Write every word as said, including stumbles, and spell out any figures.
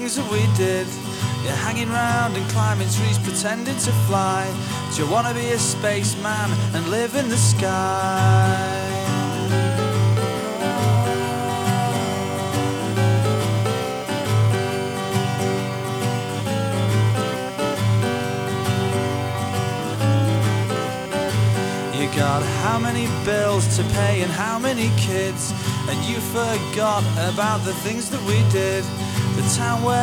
things that we did. You're hanging round and climbing trees, pretending to fly. Do you wanna be a spaceman and live in the sky? You got how many bills to pay and how many kids, and you forgot about the things that we did. The town where